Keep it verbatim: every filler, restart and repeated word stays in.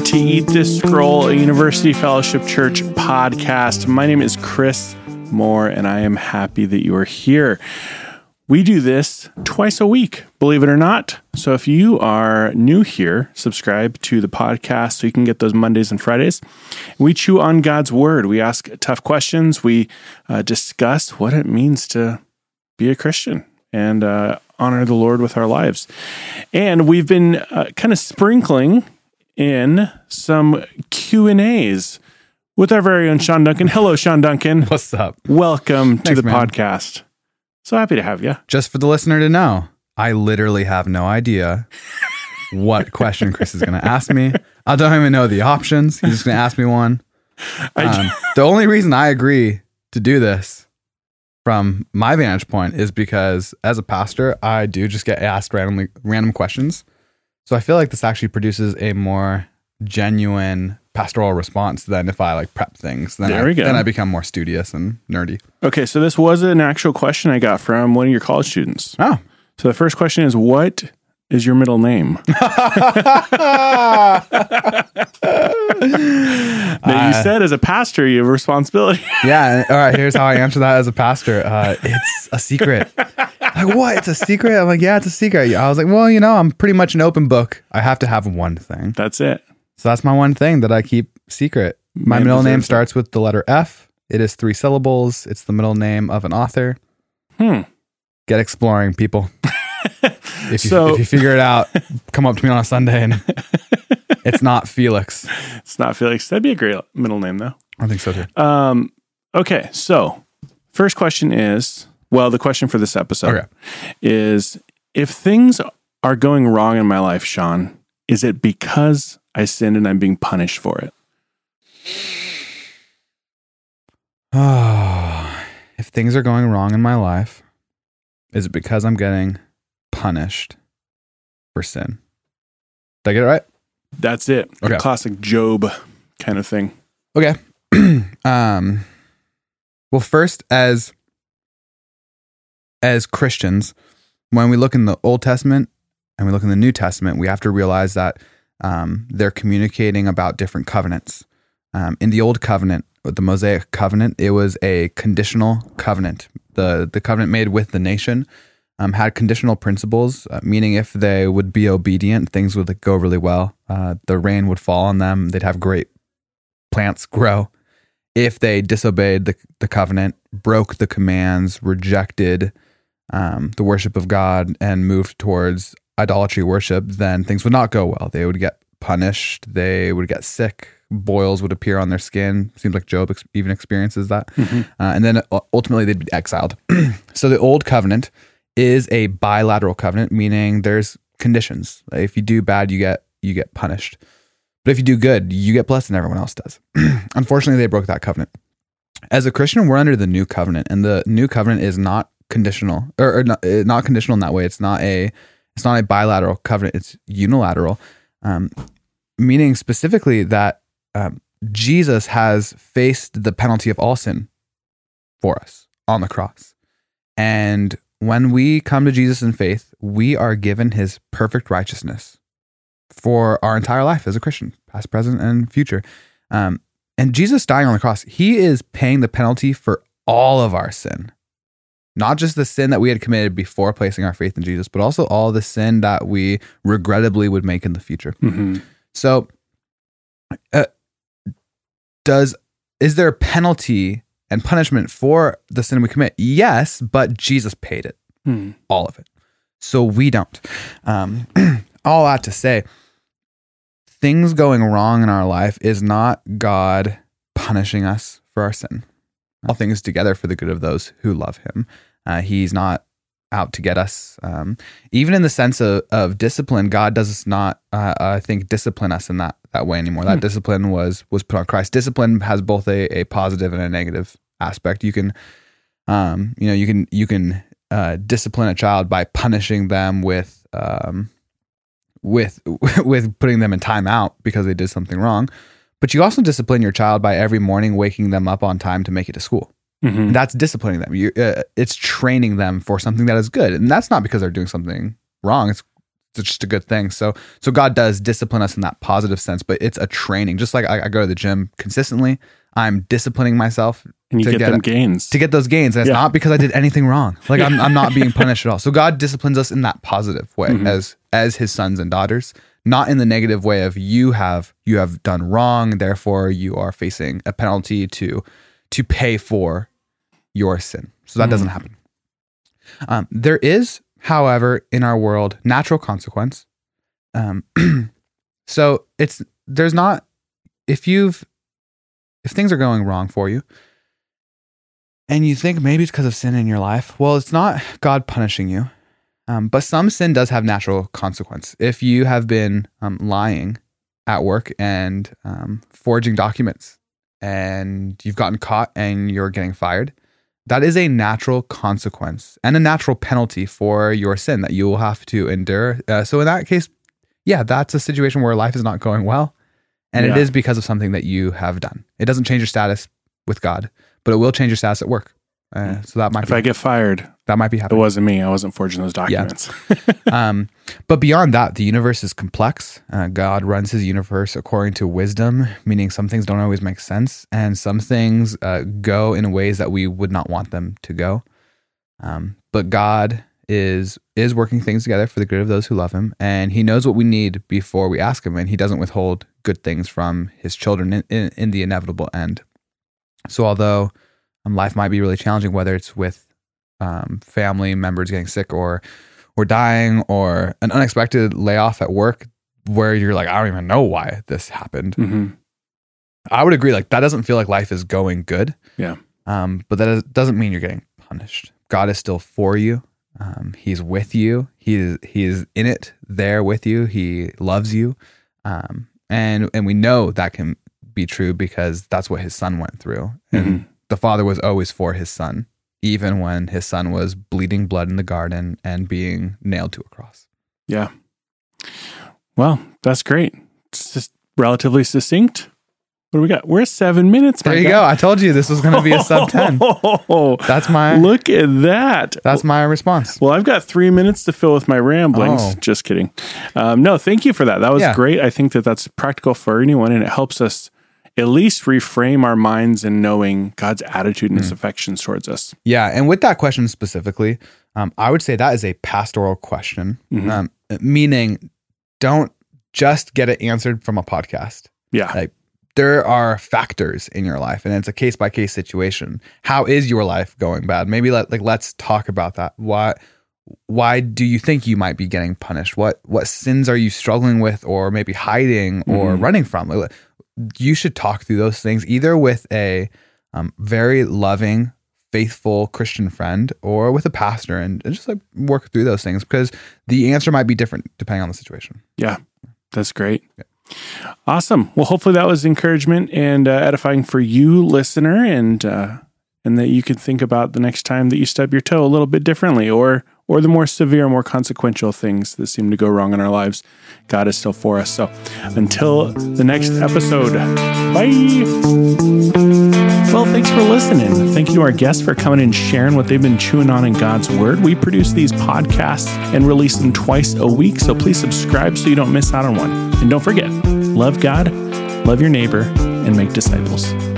to Eat This Scroll, a University Fellowship Church podcast. My name is Chris Moore, and I am happy that you are here. We do this twice a week, believe it or not. So if you are new here, subscribe to the podcast so you can get those Mondays and Fridays. We chew on God's Word. We ask tough questions. We uh, discuss what it means to be a Christian and uh, honor the Lord with our lives. And we've been uh, kind of sprinkling in some Q and A's with our very own Sean Duncan. Hello, Sean Duncan. What's up? Welcome Thanks, to the man. podcast. So happy to have you. Just for the listener to know, I literally have no idea what question Chris is going to ask me. I don't even know the options. He's just going to ask me one. Um, the only reason I agree to do this from my vantage point is because as a pastor, I do just get asked randomly random questions. So I feel like this actually produces a more genuine pastoral response than if I like prep things. Then There I, we go. Then I become more studious and nerdy. Okay, so this was an actual question I got from one of your college students. Oh. So the first question is, what is your middle name? Now, you said as a pastor, you have a responsibility. Yeah. All right. Here's how I answer that as a pastor. Uh, it's a secret. Like, what? It's a secret? I'm like, yeah, it's a secret. I was like, well, you know, I'm pretty much an open book. I have to have one thing. That's it. So that's my one thing that I keep secret. My Man middle name deserves it. starts with the letter F. It is three syllables. It's the middle name of an author. Hmm. Get exploring, people. If you, So- if you figure it out, come up to me on a Sunday and it's not Felix. It's not Felix. That'd be a great middle name, though. I think so too. Um, okay, so first question is, well, the question for this episode Okay. is, if things are going wrong in my life, Sean, is it because I sinned and I'm being punished for it? Oh, if things are going wrong in my life, is it because I'm getting punished for sin? Did I get it right? That's it. The Okay. classic Job kind of thing. Okay. um, well, first, as as Christians, when we look in the Old Testament and we look in the New Testament, we have to realize that um, they're communicating about different covenants. Um, in the Old Covenant, the Mosaic Covenant, it was a conditional covenant. The the covenant made with the nation um, had conditional principles, uh, meaning if they would be obedient, things would go really well. Uh, the rain would fall on them. They'd have great plants grow. If they disobeyed the, the covenant, broke the commands, rejected um, the worship of God, and moved towards idolatry worship, then things would not go well. They would get punished. They would get sick. Boils would appear on their skin. Seems like Job ex- even experiences that. Mm-hmm. Uh, and then uh, ultimately they'd be exiled. So the old covenant is a bilateral covenant, meaning there's conditions. Like if you do bad, you get you get punished. But if you do good, you get blessed and everyone else does. Unfortunately, they broke that covenant. As a Christian, we're under the new covenant, and the new covenant is not conditional, or, or not, uh, not conditional in that way. It's not a it's not a bilateral covenant. It's unilateral, um, meaning specifically that um, Jesus has faced the penalty of all sin for us on the cross. And when we come to Jesus in faith, we are given his perfect righteousness for our entire life as a Christian, past, present, and future. Um, and Jesus dying on the cross, he is paying the penalty for all of our sin. Not just the sin that we had committed before placing our faith in Jesus, but also all the sin that we regrettably would make in the future. Mm-hmm. So, uh, does is there a penalty and punishment for the sin we commit? Yes, but Jesus paid it, Hmm. all of it. So we don't. Um, all that to say, things going wrong in our life is not God punishing us for our sin. All things together for the good of those who love him. Uh, he's not out to get us. Um, even in the sense of, of discipline, God does not, uh, I think, discipline us in that, that way anymore. That Hmm. discipline was was put on Christ. Discipline has both a, a positive and a negative aspect. You can, um, you know, you can you can uh, discipline a child by punishing them with um, with with putting them in timeout because they did something wrong. But you also discipline your child by every morning waking them up on time to make it to school. Mm-hmm. That's disciplining them. You, uh, it's training them for something that is good, and that's not because they're doing something wrong. It's it's just a good thing. So, so God does discipline us in that positive sense, but it's a training. Just like I, I go to the gym consistently, I'm disciplining myself and you to get, get them a, gains to get those gains. And it's yeah. not because I did anything wrong. Like I'm, I'm not being punished at all. So God disciplines us in that positive way mm-hmm. as, as his sons and daughters, not in the negative way of you have, you have done wrong. Therefore you are facing a penalty to, to pay for your sin. So that mm-hmm. doesn't happen. Um, there is, however, in our world, natural consequence. Um, so it's, there's not, if you've, if things are going wrong for you and you think maybe it's because of sin in your life, well, it's not God punishing you. Um, but some sin does have natural consequence. If you have been um, lying at work and um, forging documents and you've gotten caught and you're getting fired, that is a natural consequence and a natural penalty for your sin that you will have to endure. Uh, so in that case, yeah, that's a situation where life is not going well. And yeah. it is because of something that you have done. It doesn't change your status with God, but it will change your status at work. Uh, so that might if be, I get fired, that might be happening. It wasn't me. I wasn't forging those documents. Yeah. um, but beyond that, the universe is complex. Uh, God runs his universe according to wisdom, meaning some things don't always make sense. And some things uh, go in ways that we would not want them to go. Um, but God is is working things together for the good of those who love him. And he knows what we need before we ask him. And he doesn't withhold good things from his children in, in, in the inevitable end. So although um, life might be really challenging, whether it's with um, family members getting sick or or dying or an unexpected layoff at work where you're like, I don't even know why this happened. Mm-hmm. I would agree. Like that doesn't feel like life is going good. Yeah. Um, but that is, doesn't mean you're getting punished. God is still for you. Um, he's with you. He is, he is in it there with you. He loves you. Um, and, and we know that can be true because that's what his son went through. And mm-hmm. the Father was always for his son, even when his son was bleeding blood in the garden and being nailed to a cross. Yeah. Well, that's great. It's just relatively succinct. What do we got? We're seven minutes. There you guy. go. I told you this was going to be a sub ten. That's my look at that. That's my response. Well, I've got three minutes to fill with my ramblings. Oh. Just kidding. Um, no, thank you for that. That was yeah. great. I think that that's practical for anyone, and it helps us at least reframe our minds in knowing God's attitude and mm. his affections towards us. Yeah, and with that question specifically, um, I would say that is a pastoral question, mm-hmm. um, meaning don't just get it answered from a podcast. Yeah. Like, there are factors in your life, and it's a case by case situation. How is your life going bad? Maybe let like let's talk about that. Why why do you think you might be getting punished? What what sins are you struggling with, or maybe hiding or mm. running from? Like, you should talk through those things either with a um, very loving, faithful Christian friend, or with a pastor, and, and just like work through those things because the answer might be different depending on the situation. Yeah, that's great. Yeah. Awesome. Well, hopefully that was encouragement and uh, edifying for you, listener, and uh, and that you could think about the next time that you stub your toe a little bit differently, or or the more severe, more consequential things that seem to go wrong in our lives. God is still for us. So until the next episode, bye. Well, thanks for listening. Thank you to our guests for coming and sharing what they've been chewing on in God's Word. We produce these podcasts and release them twice a week, so please subscribe so you don't miss out on one. And don't forget, love God, love your neighbor, and make disciples.